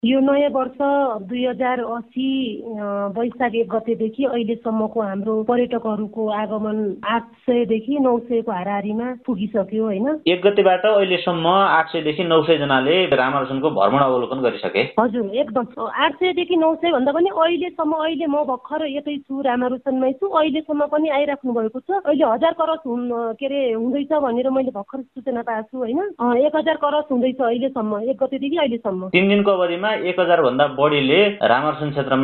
यो नयाँ वर्ष 2080 वैशाख 1 गतेदेखि अहिलेसम्मको हाम्रो पर्यटकहरूको आगमन 800 देखि 900 को हाराहारीमा पुगिसक्यो हैन। 1 गतेबाट अहिलेसम्म 800 देखि 900 जनाले रामार्जनको भ्रमण अवलोकन गरिसके। हजुर, एकदम 800 देखि 900 भन्दा पनि अहिलेसम्म अहिले म भर्खर यतै छु, रामारुसनमै छु, अहिलेसम्म पनि आइराख्नु भएको छ। अहिले 1000 करस हुँदैछ भनेर मैले भर्खर सूचना पाएको छु हैन। 1000 करस हुँदैछ अहिलेसम्म, 1 गतेदेखि अहिलेसम्म 3 दिनको अवधिमा 1000 भन्दा बढीले रामार्जन क्षेत्रमा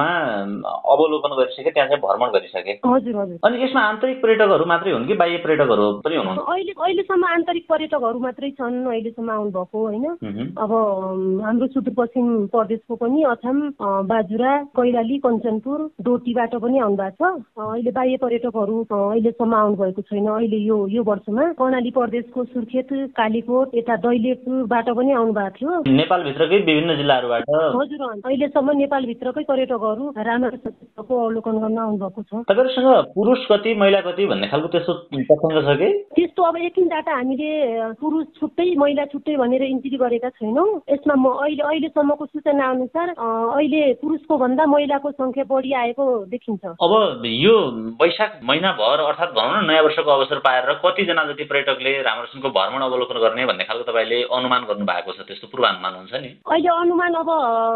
अवलोकन गरिसके, त्यहाँ चाहिँ भ्रमण गरिसके। हजुर हजुर। अनि यसमा आन्तरिक पर्यटकहरू मात्रै हुन् कि बाह्य पर्यटकहरू पनि हुनुहुन्छ? अहिलेसम्म आन्तरिक पर्यटकहरू मात्रै छन् अहिलेसम्म आउनु भएको हैन। अब हाम्रो सुदूरपश्चिम प्रदेशको पनि अछाम, बाजुरा, कैलाली, कञ्चनपुर, डोटीबाट पनि आउनु भएको छ। अहिले बाह्य पर्यटकहरू अहिलेसम्म आउनु भएको छैन। अहिले यो वर्षमा कर्णाली प्रदेशको सुर्खेत, कालीकोट, यता दैलेखबाट पनि आउनु भएको थियो। नेपालभित्रकै विभिन्न जिल्लाहरूबाट? हजुर, अहिलेसम्म नेपालभित्रकै पर्यटकहरू रामारुसनको अवलोकन गर्न आउनु भएको छ। तपाईहरुसँग पुरुष कति महिला कति भन्ने खालको त्यस्तो तथ्याङ्क छ कि? त्यस्तो अब एकैन डाटा हामीले पुरुष छुट्टै महिला छुट्टै भनेर इन्ट्री गरेका छैनौँ। यसमा म अहिलेसम्मको सूचना अनुसार अहिले पुरुषको भन्दा महिलाको संख्या बढी आएको देखिन्छ। अब यो वैशाख महिनाभर अर्थात् भनौँ न नयाँ वर्षको अवसर पाएर कतिजना जति पर्यटकले रामारुसनको भ्रमण अवलोकन गर्ने भन्ने खालको तपाईँले अनुमान गर्नु भएको छ? त्यस्तो पूर्वानुमान हुन्छ नि? अहिले अनुमान अब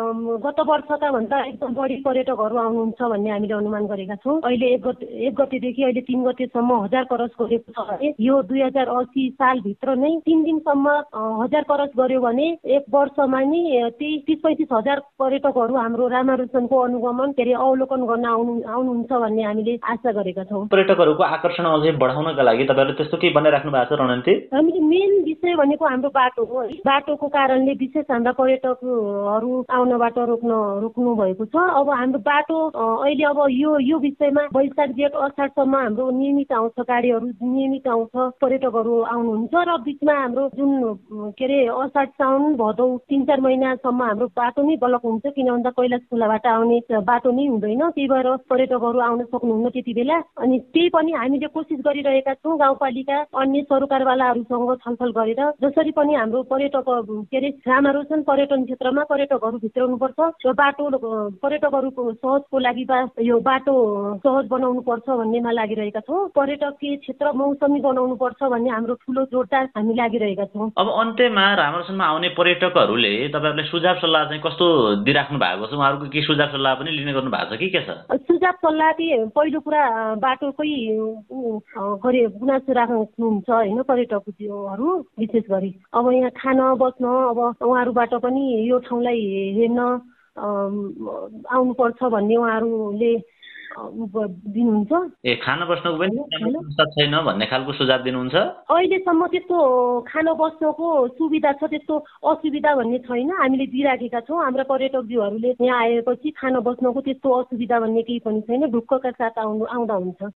गत वर्षका भन्दा एकदम बढी पर्यटकहरू आउनुहुन्छ भन्ने हामीले अनुमान गरेका छौँ। अहिले 1 गतेदेखि अहिले 3 गतेसम्म 1000 करस गरेको छ भने यो 2080 सालभित्र नै 3 दिनसम्म 1000 करस गर्यो भने 1 वर्षमा नि 30-35 हजार पर्यटकहरू हाम्रो रामारुसनको अनुगमन अवलोकन गर्न आउनुहुन्छ भन्ने हामीले आशा गरेका छौँ। पर्यटकहरूको आकर्षण अझै बढाउनका लागि तपाईँहरूले त्यस्तो के बनाइराख्नु भएको छ रणनीति? हामीले मेन विषय भनेको हाम्रो बाटो हो। बाटोको कारणले विशेष हाम्रा पर्यटकहरू आउनबाट रोक्नु भएको छ। अब हाम्रो बाटो अहिले अब यो विषयमा वैशाख जेठ असाढसम्म हाम्रो नियमित आउँछ, गाडीहरू नियमित आउँछ, पर्यटकहरू आउनुहुन्छ र बिचमा हाम्रो जुन असाढ साउन भदौ 3-4 महिनासम्म हाम्रो बाटो नै ब्लक हुन्छ। किन भन्दा कैलाश खोलाबाट आउने बाटो नै हुँदैन, त्यही भएर पर्यटकहरू आउन सक्नुहुन्न त्यति बेला। अनि त्यही पनि हामीले कोसिस गरिरहेका छौँ गाउँपालिका अन्य सरकारवालाहरूसँग छलफल गरेर जसरी पनि हाम्रो पर्यटक रामारुसन पर्यटन क्षेत्रमा पर्यटकहरू भित्राउनुपर्छ र बाटो पर्यटकहरूको सहजको लागि यो बाटो सहज बनाउनु पर्छ भन्नेमा लागिरहेका छौँ। पर्यटकीय क्षेत्र मौसमी बनाउनु पर्छ भन्ने हाम्रो ठुलो जोडदार हामी लागिरहेका छौँ। अब अन्त्यमा रामारुसनमा आउने पर्यटकहरूले तपाईँहरूले सुझाव सल्लाह चाहिँ कस्तो दिइराख्नु भएको छ? उहाँहरूको के सुझाव सल्लाह पनि लिने गर्नु भएको छ कि के छ? सुझाव सल्लाह पहिलो कुरा बाटोकै गुनासो राख्नुहुन्छ होइन पर्यटकहरू विशेष गरी। अब यहाँ खान बस्न अब उहाँहरूबाट पनि यो ठाउँलाई हेर्न आउनुपर्छ भन्ने उहाँहरूले दिनुहुन्छ। खान बस्नको पनि छैन भन्ने खालको सुझाव दिनुहुन्छ? अहिलेसम्म त्यस्तो खान बस्नको सुविधा छ, त्यस्तो असुविधा भन्ने छैन। हामीले दिइराखेका छौँ। हाम्रा पर्यटकज्यूहरूले यहाँ आएपछि खान बस्नको त्यस्तो असुविधा भन्ने केही पनि छैन, ढुक्कका साथ आउँदा हुन्छ।